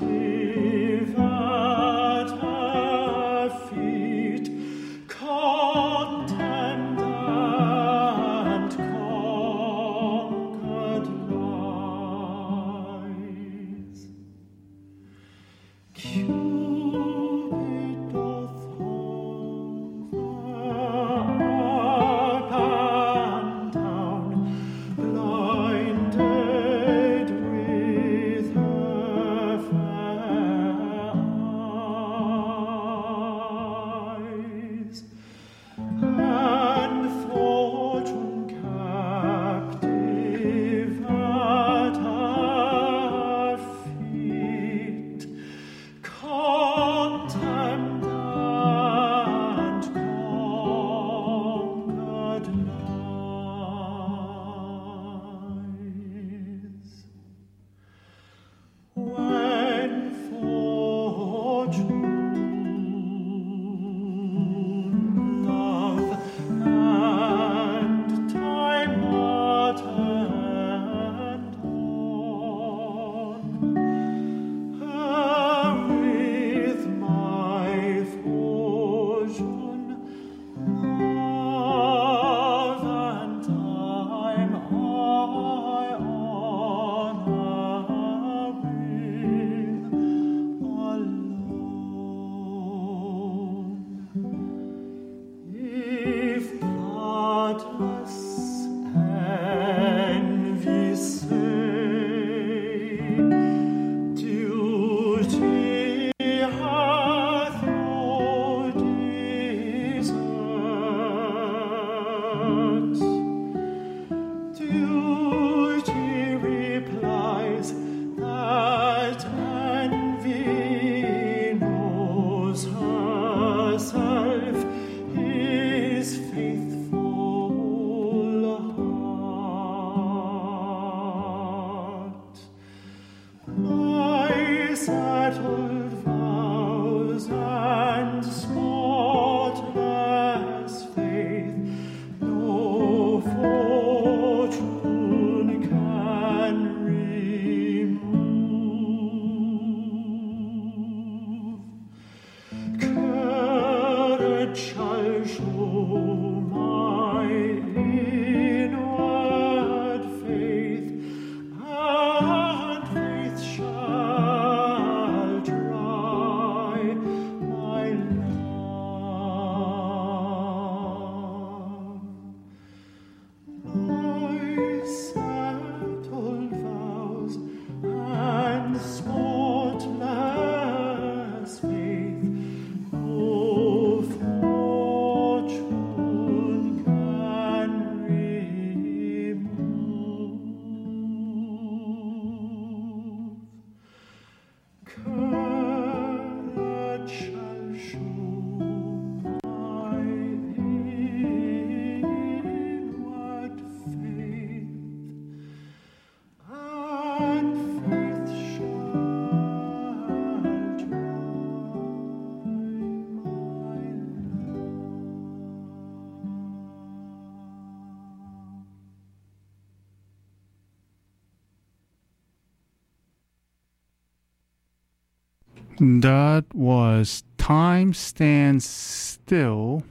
That was Time Stands Still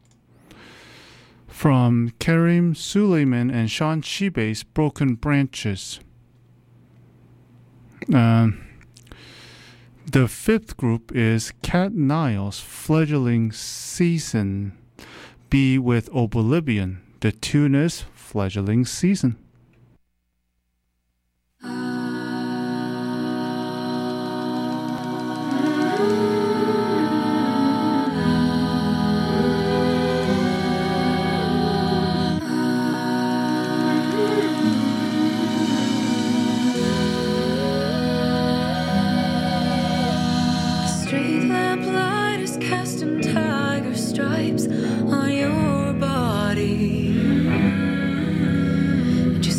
from Karim Suleiman and Sean Shibe's Broken Branches. The fifth group is Cat Nile's Fledgling Season. Be with Oblivion. The tune is Fledgling Season. On your body,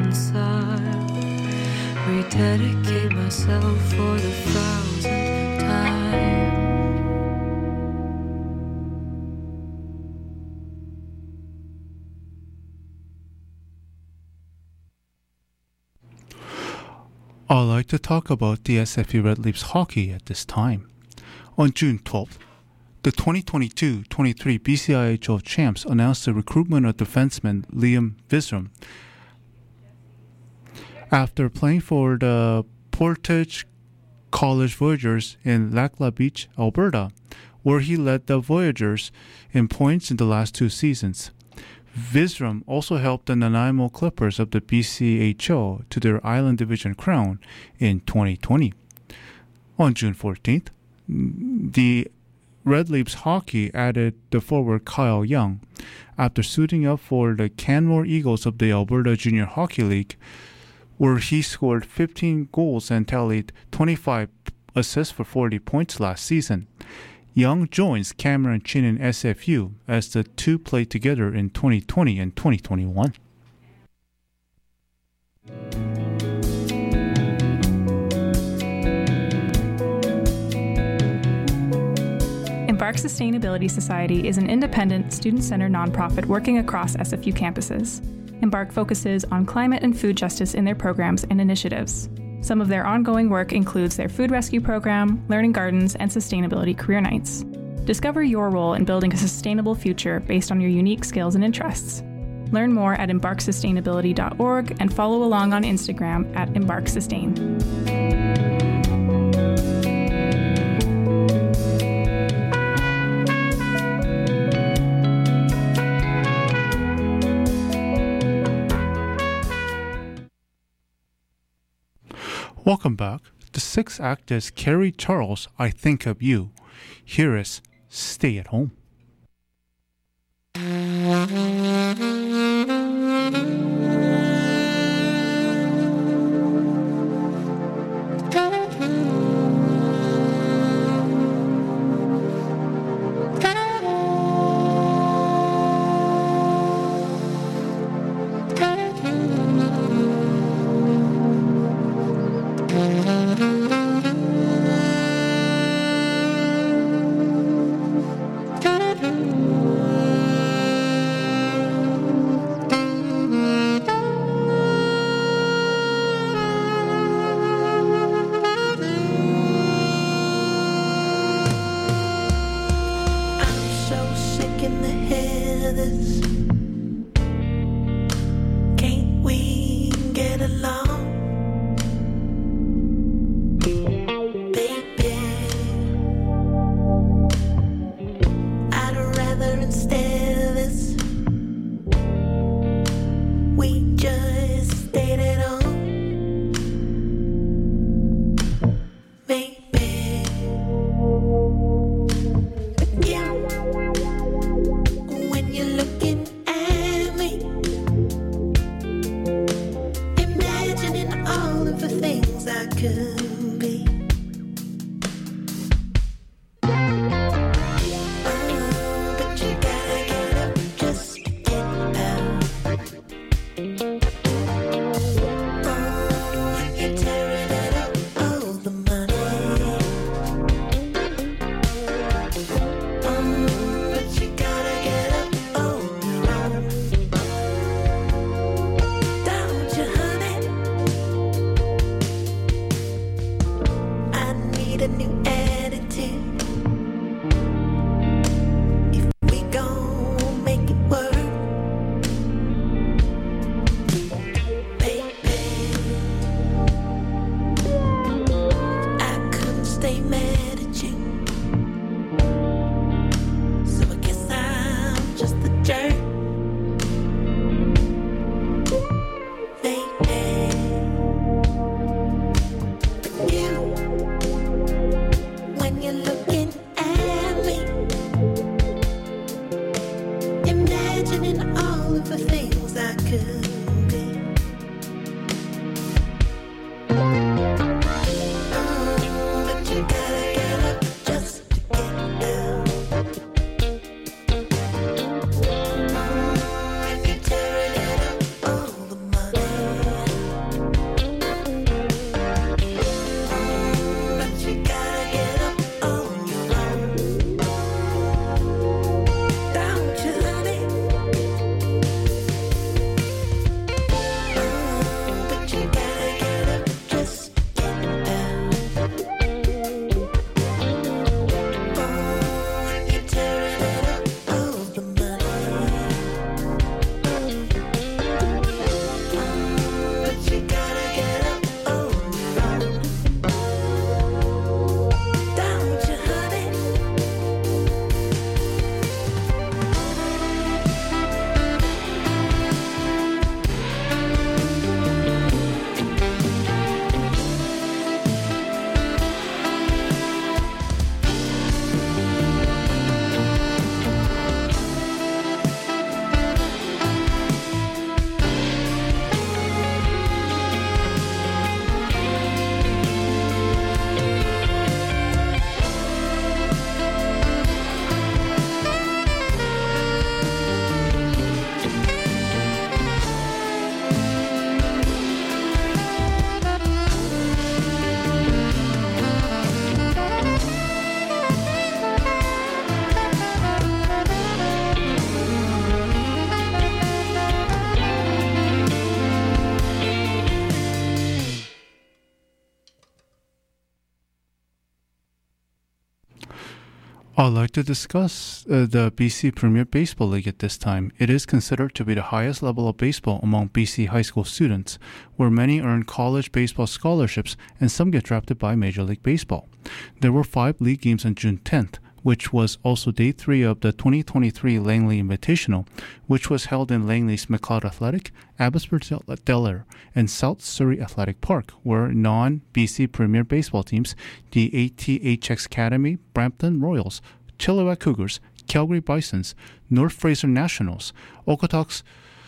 reconcile, rededicate myself for the 1,000th time. I'd like to talk about the SFU Red Leaps hockey at this time. On June 12th, the 2022-23 BCIHL champs announced the recruitment of defenseman Liam Visram. After playing for the Portage College Voyagers in Lachlan Beach, Alberta, where he led the Voyagers in points in the last 2 seasons. Visram also helped the Nanaimo Clippers of the BCHL to their Island Division crown in 2020. On June 14th, the Red Leaps hockey added the forward Kyle Young. After suiting up for the Canmore Eagles of the Alberta Junior Hockey League, where he scored 15 goals and tallied 25 assists for 40 points last season. Young joins Cameron Chin in SFU as the two played together in 2020 and 2021. Embark Sustainability Society is an independent, student-centered nonprofit working across SFU campuses. Embark focuses on climate and food justice in their programs and initiatives. Some of their ongoing work includes their food rescue program, learning gardens, and sustainability career nights. Discover your role in building a sustainable future based on your unique skills and interests. Learn more at embarksustainability.org and follow along on Instagram at embarksustain. Welcome back. The sixth act is Carrie Charles, I Think of You. Here is Stay at Home. I'd like to discuss the BC Premier Baseball League at this time. It is considered to be the highest level of baseball among BC high school students, where many earn college baseball scholarships and some get drafted by Major League Baseball. There were 5 league games on June 10th, which was also day 3 of the 2023 Langley Invitational, which was held in Langley's McLeod Athletic, Abbotsford Del Air, and South Surrey Athletic Park, where non-BC Premier Baseball teams, the ATHX Academy, Brampton Royals, Chilliwack Cougars, Calgary Bisons, North Fraser Nationals, Okotoks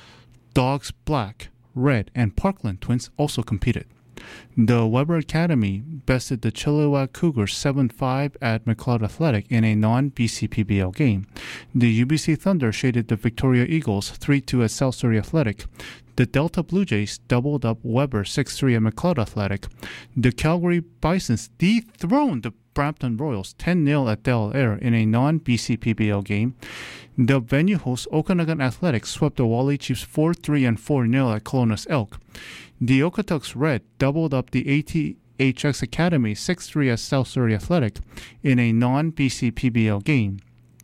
Dogs Black, Red, and Parkland Twins also competed. The Weber Academy bested the Chilliwack Cougars 7-5 at McLeod Athletic in a non-BCPBL game. The UBC Thunder shaded the Victoria Eagles 3-2 at South Surrey Athletic. The Delta Blue Jays doubled up Weber 6-3 at McLeod Athletic. The Calgary Bisons dethroned the Brampton Royals 10-0 at Del Air in a non-BCPBL game. The venue host Okanagan Athletics swept the Wally Chiefs 4-3 and 4-0 at Clonas Elk. The Okotoks Red doubled up the ATHX Academy 6-3 at South Surrey Athletic in a non-BCPBL game.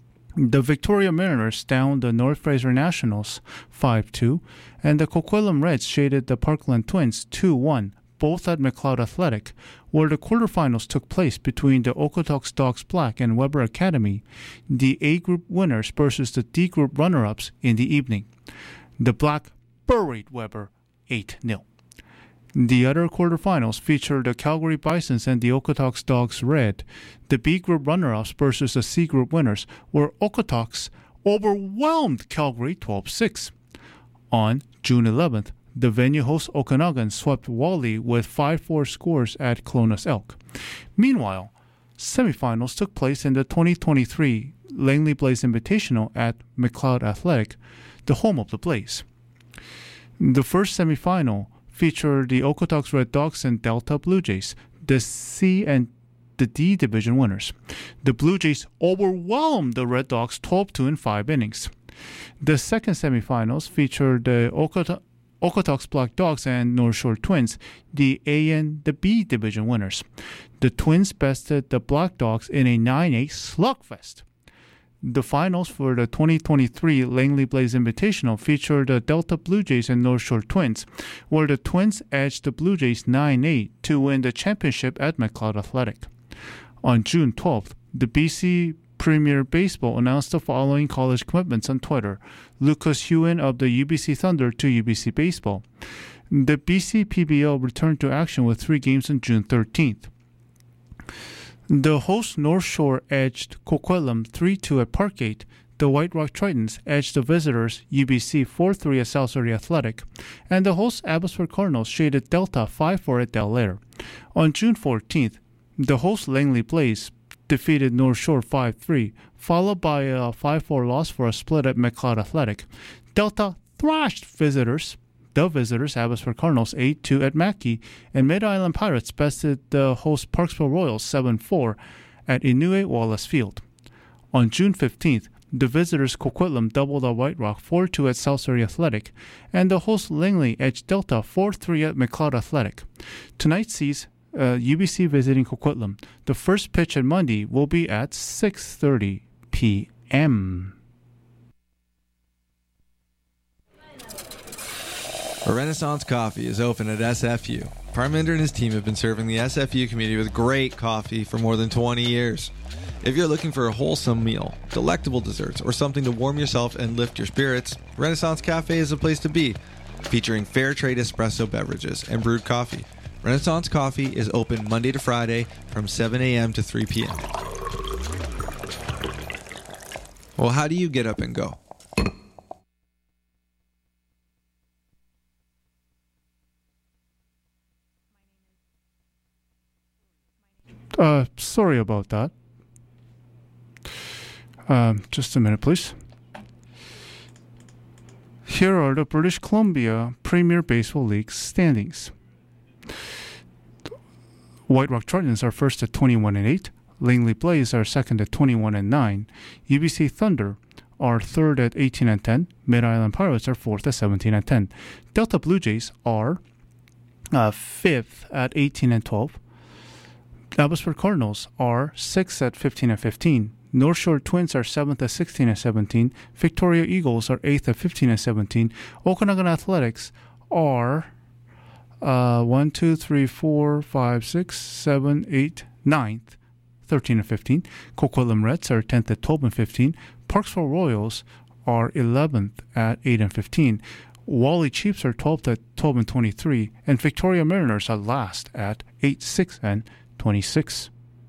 The Victoria Mariners downed the North Fraser Nationals 5-2, and the Coquitlam Reds shaded the Parkland Twins 2-1, both at McLeod Athletic, where the quarterfinals took place between the Okotoks Dogs Black and Weber Academy, the A Group winners versus the D Group runner-ups in the evening. The Black buried Weber 8-0. The other quarterfinals featured the Calgary Bisons and the Okotoks Dogs Red. The B Group runner-ups versus the C Group winners, where Okotoks overwhelmed Calgary 12-6. On June 11th, the venue host Okanagan swept Wally with 5-4 scores at Clonas Elk. Meanwhile, semifinals took place in the 2023 Langley Blaze Invitational at McLeod Athletic, the home of the Blaze. The first semifinal featured the Okotoks Red Dogs and Delta Blue Jays, the C and the D division winners. The Blue Jays overwhelmed the Red Dogs 12-2 in 5 innings. The second semifinals featured the Okotoks Black Dogs and North Shore Twins, the A and the B division winners. The Twins bested the Black Dogs in a 9-8 slugfest. The finals for the 2023 Langley Blaze Invitational featured the Delta Blue Jays and North Shore Twins, where the Twins edged the Blue Jays 9-8 to win the championship at McLeod Athletic. On June 12th, the BC Premier Baseball announced the following college commitments on Twitter. Lucas Hewen of the UBC Thunder to UBC Baseball. The BC PBL returned to action with 3 games on June 13th. The host North Shore edged Coquitlam 3-2 at Parkgate. The White Rock Tritons edged the visitors UBC 4-3 at South Surrey Athletic. And the host Abbotsford Cardinals shaded Delta 5-4 at Del Air. On June 14th, the host Langley Blaze defeated North Shore 5-3, followed by a 5-4 loss for a split at McLeod Athletic. Delta thrashed the visitors Abbotsford Cardinals 8-2 at Mackay, and Mid-Island Pirates bested the host Parksville Royals 7-4 at Inouye Wallace Field. On June 15th, the visitors Coquitlam doubled at White Rock 4-2 at South Surrey Athletic, and the host Langley edged Delta 4-3 at McLeod Athletic. Tonight sees UBC visiting Coquitlam. The first pitch on Monday will be at 6:30 p.m. Renaissance Coffee is open at SFU. Parminder and his team have been serving the SFU community with great coffee for more than 20 years. If you're looking for a wholesome meal, delectable desserts, or something to warm yourself and lift your spirits, Renaissance Cafe is a place to be. Featuring fair trade espresso beverages and brewed coffee, Renaissance Coffee is open Monday to Friday from 7 a.m. to 3 p.m. Well, how do you get up and go? Sorry about that. Just a minute, please. Here are the British Columbia Premier Baseball League standings. White Rock Tritons are first at 21-8. Langley Blaze are second at 21-9. UBC Thunder are third at 18-10. Mid-Island Pirates are fourth at 17-10. Delta Blue Jays are fifth at 18-12. Abbotsford Cardinals are sixth at 15-15. North Shore Twins are 7th at 16-17. Victoria Eagles are 8th at 15-17. Okanagan Athletics are 1, 2, 3, 4, 5, 6, 7, 8, 9th, 13-15. Coquitlam Reds are 10th at 12-15. Parksville Royals are 11th at 8-15. Wally Chiefs are 12th at 12-23. And Victoria Mariners are last at 8-6-26.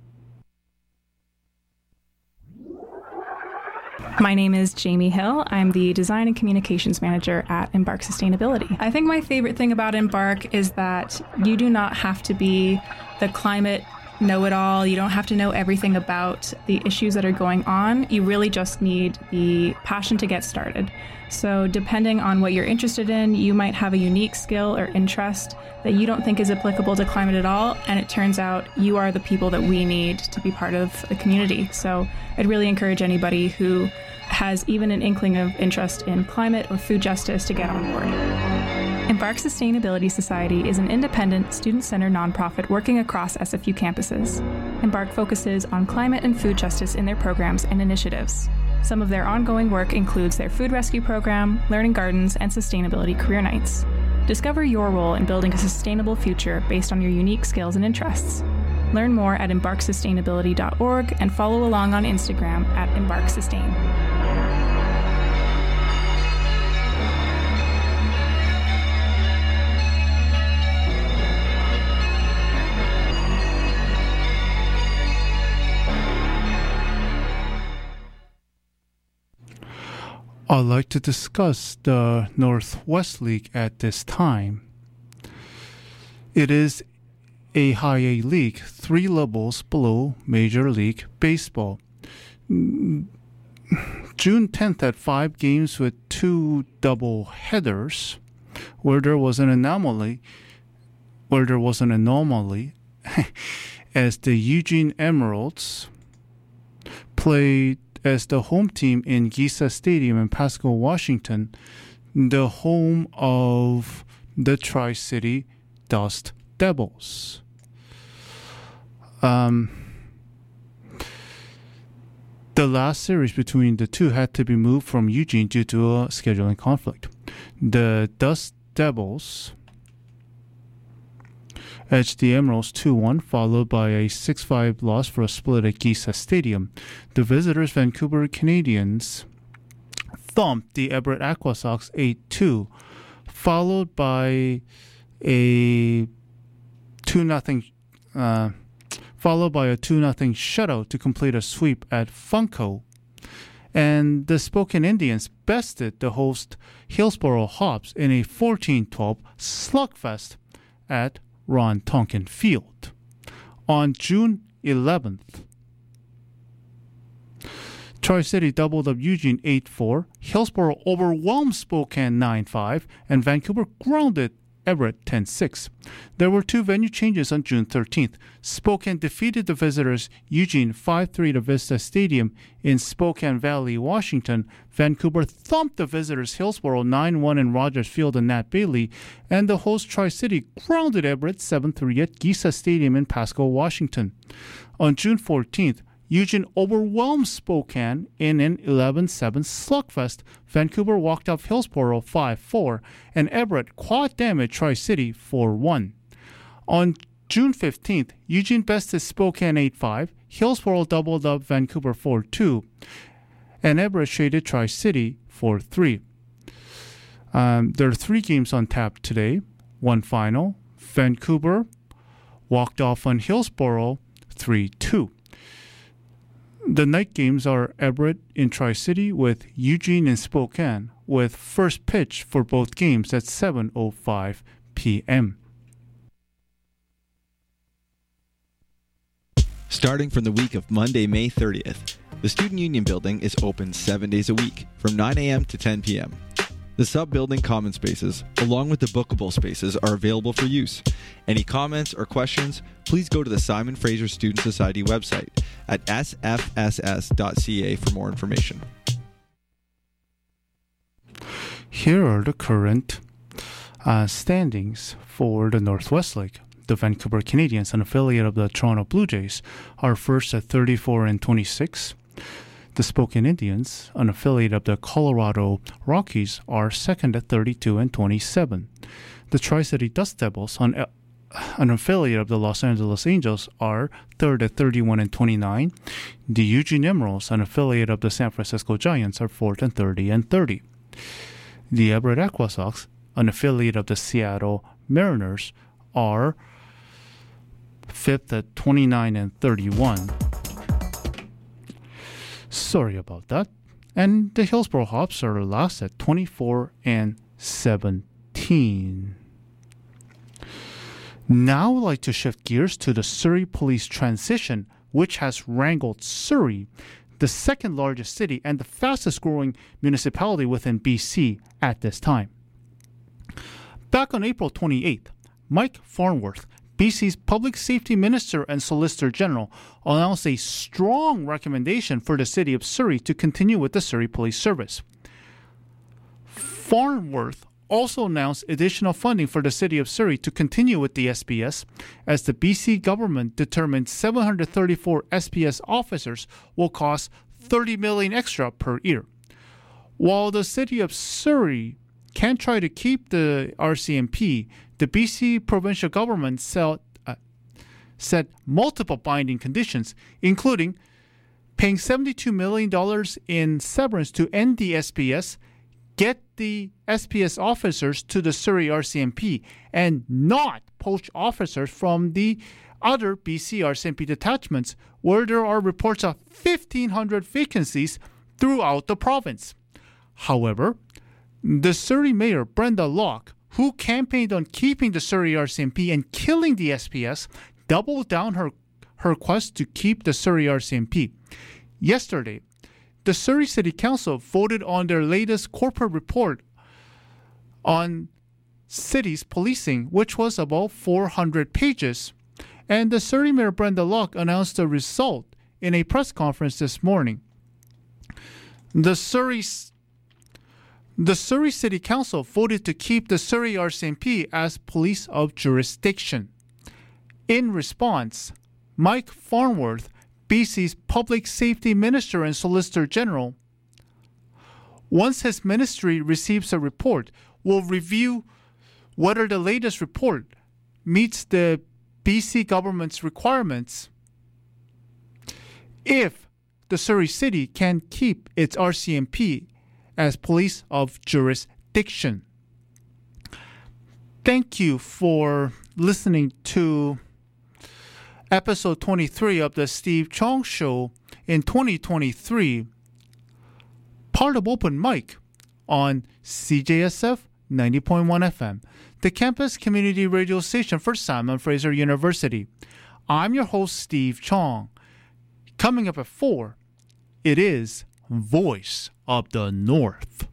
My name is Jamie Hill. I'm the Design and Communications Manager at Embark Sustainability. I think my favorite thing about Embark is that you do not have to be the climate know-it-all. You don't have to know everything about the issues that are going on. You really just need the passion to get started. So depending on what you're interested in, you might have a unique skill or interest that you don't think is applicable to climate at all, and it turns out you are the people that we need to be part of the community. So I'd really encourage anybody who has even an inkling of interest in climate or food justice to get on board. Embark Sustainability Society is an independent, student-centered nonprofit working across SFU campuses. Embark focuses on climate and food justice in their programs and initiatives. Some of their ongoing work includes their food rescue program, learning gardens, and sustainability career nights. Discover your role in building a sustainable future based on your unique skills and interests. Learn more at embarksustainability.org and follow along on Instagram at embarksustain. I'd like to discuss the Northwest League at this time. It is a high A league, 3 levels below Major League Baseball. June 10th had 5 games with 2 double headers, where there was an anomaly, as the Eugene Emeralds played as the home team in Giza Stadium in Pasco, Washington, the home of the Tri-City Dust Devils. The last series between the two had to be moved from Eugene due to a scheduling conflict. The Dust Devils edged the Emeralds 2-1, followed by a 6-5 loss for a split at Giza Stadium. The visitors, Vancouver Canadians, thumped the Everett Aqua Sox 8-2, followed by a 2-0 shutout to complete a sweep at Funko. And the Spokane Indians bested the host Hillsboro Hops in a 14-12 slugfest at Ron Tonkin Field. On June 11th, Tri-City doubled up Eugene 8-4, Hillsboro overwhelmed Spokane 9-5, and Vancouver grounded Everett 10-6. There were 2 venue changes on June 13th. Spokane defeated the visitors Eugene 5-3 to Vista Stadium in Spokane Valley, Washington. Vancouver thumped the visitors Hillsboro 9-1 in Rogers Field and Nat Bailey, and the host Tri-City grounded Everett 7-3 at Giza Stadium in Pasco, Washington. On June 14th, Eugene overwhelmed Spokane in an 11-7 slugfest. Vancouver walked off Hillsboro 5-4, and Everett quad-damaged Tri-City 4-1. On June 15th, Eugene bested Spokane 8-5, Hillsboro doubled up Vancouver 4-2, and Everett shaded Tri-City 4-3. There are 3 games on tap today, 1 final. Vancouver walked off on Hillsboro 3-2. The night games are Everett in Tri-City with Eugene and Spokane, with first pitch for both games at 7:05 p.m. Starting from the week of Monday, May 30th, the Student Union Building is open 7 days a week from 9 a.m. to 10 p.m. The sub-building common spaces, along with the bookable spaces, are available for use. Any comments or questions, please go to the Simon Fraser Student Society website at sfss.ca for more information. Here are the current standings for the Northwest League. The Vancouver Canadians, an affiliate of the Toronto Blue Jays, are first at 34-26. The Spokane Indians, an affiliate of the Colorado Rockies, are second at 32 and 27. The Tri-City Dust Devils, an affiliate of the Los Angeles Angels, are third at 31 and 29. The Eugene Emeralds, an affiliate of the San Francisco Giants, are fourth and 30 and 30. The Everett Aqua Sox, an affiliate of the Seattle Mariners, are fifth at 29 and 31. Sorry about that. And the Hillsboro Hops are last at 24 and 17. Now I'd like to shift gears to the Surrey Police transition, which has wrangled Surrey, the second largest city and the fastest growing municipality within BC at this time. Back on April 28th, Mike Farnworth, BC's Public Safety Minister and Solicitor General, announced a strong recommendation for the city of Surrey to continue with the Surrey Police Service. Farnworth also announced additional funding for the city of Surrey to continue with the SPS, as the BC government determined 734 SPS officers will cost $30 million extra per year. While the city of Surrey can try to keep the RCMP, the BC provincial government set multiple binding conditions, including paying $72 million in severance to end the SPS, get the SPS officers to the Surrey RCMP, and not poach officers from the other BC RCMP detachments, where there are reports of 1,500 vacancies throughout the province. However, the Surrey Mayor, Brenda Locke, who campaigned on keeping the Surrey RCMP and killing the SPS, doubled down her quest to keep the Surrey RCMP. Yesterday, the Surrey City Council voted on their latest corporate report on city's policing, which was about 400 pages. And the Surrey Mayor, Brenda Locke, announced the result in a press conference this morning. The Surrey City Council voted to keep the Surrey RCMP as police of jurisdiction. In response, Mike Farnworth, BC's Public Safety Minister and Solicitor General, once his ministry receives a report, will review whether the latest report meets the BC government's requirements. If the Surrey City can keep its RCMP as police of jurisdiction. Thank you for listening to episode 23 of the Steve Chong Show in 2023, part of Open Mic on CJSF 90.1 FM, the campus community radio station for Simon Fraser University. I'm your host, Steve Chong. Coming up at 4, it is Voice of the North.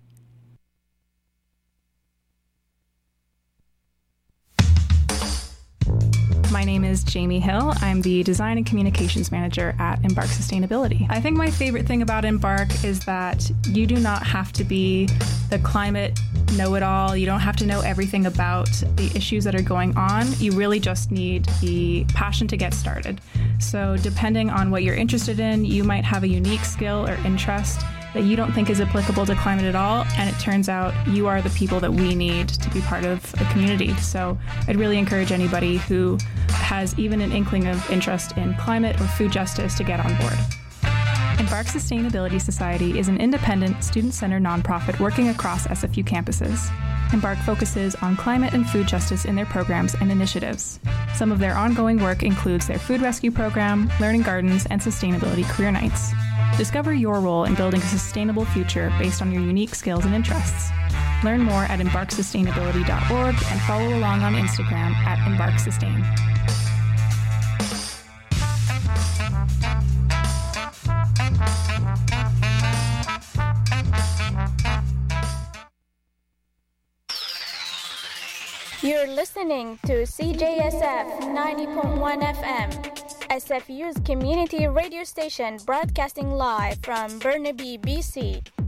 My name is Jamie Hill. I'm the Design and Communications Manager at Embark Sustainability. I think my favorite thing about Embark is that you do not have to be the climate know-it-all. You don't have to know everything about the issues that are going on. You really just need the passion to get started. So depending on what you're interested in, you might have a unique skill or interest that you don't think is applicable to climate at all, and it turns out you are the people that we need to be part of a community. So I'd really encourage anybody who has even an inkling of interest in climate or food justice to get on board. Embark Sustainability Society is an independent, student-centered nonprofit working across SFU campuses. Embark focuses on climate and food justice in their programs and initiatives. Some of their ongoing work includes their food rescue program, learning gardens, and sustainability career nights. Discover your role in building a sustainable future based on your unique skills and interests. Learn more at embarksustainability.org and follow along on Instagram at embarksustain. You're listening to CJSF 90.1 FM. SFU's community radio station broadcasting live from Burnaby, BC.